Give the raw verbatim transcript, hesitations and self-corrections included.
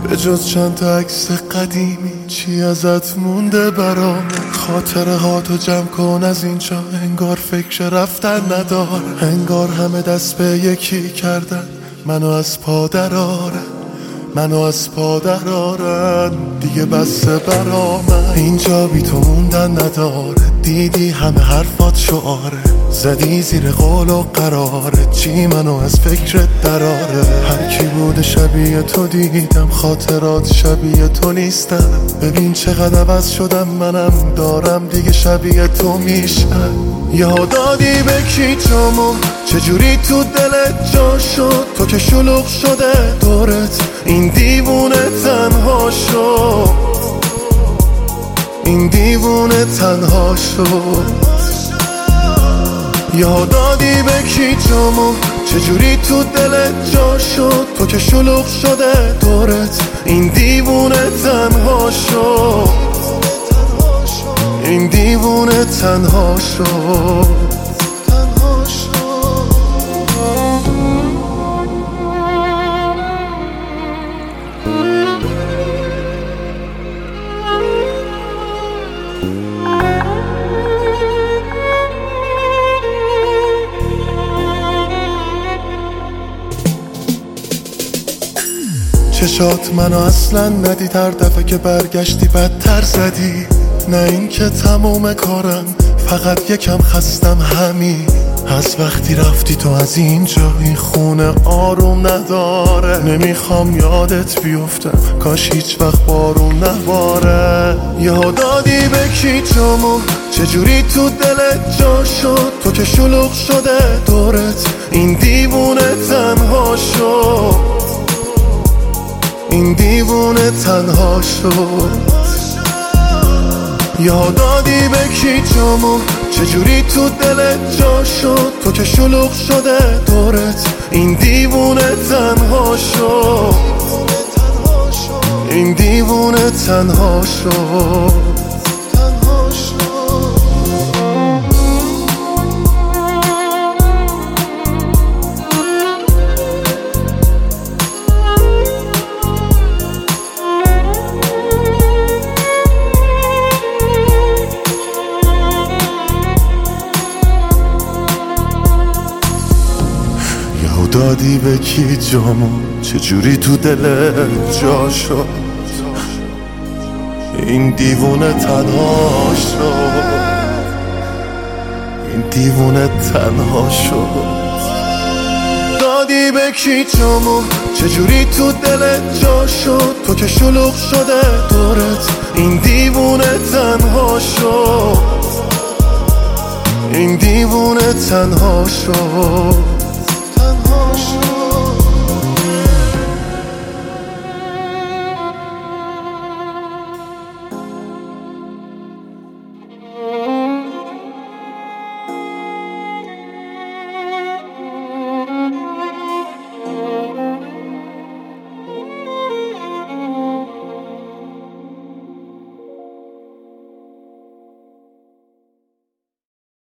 به جز چند تا عکس قدیمی چی ازت مونده برام؟ خاطره ها تو جمع کن از اینجا، انگار فکر رفتن نداره، انگار همه دست به یکی کردن منو از پا درارن، منو از پا درارن. دیگه بسه برا من اینجا بی تو موندن نداره، دیدی همه حرفات شعاره، زدی زیر قول و قراره، چی منو از فکرت دراره؟ هر کی بوده شبیه تو دیدم، خاطرات شبیه تو نیستم، ببین چقدر عوض شدم، منم دارم دیگه شبیه تو میشم. یاد دادی به کی جامو، چجوری تو دلت جا شد، تو که شلوغ شده دورت، این دیوونه تنها شد، این دیوونه تنها شد. یاد دادی به کی جامو، چجوری تو دلت جا شد، تو که شلوغ شده دورت، این دیوونه تنها شد، این دیوونه تنها شد. چشات منو اصلا ندید، هر دفعه که برگشتی بدتر زدی، نه این که تموم کارم، فقط یکم خستم همین، از وقتی رفتی تو از اینجا این خونه آروم نداره، نمیخوام یادت بیفتم، کاش هیچ وقت بارون نباره. یاد دادی به کی جامو، چجوری تو دلت جا شد، تو که شلوغ شده دورت، این دیوونه تنها شد، این دیوونه تنها شد. یاد دادی به کی جامو، چجوری تو دلت جا شد، تو که شلوغ شده دورت، این دیوونه تنها شد، این دیوونه تنها شد. دادی به کی جامو، چجوری تو دلت جا شد، این دیوونه تنها شد، این دیوونه تنها شد. دادی به کی جامو، چجوری تو دلت جا شد، تو که شلوغ شده دورت، این دیوونه تنها شد، این دیوونه تنها شد.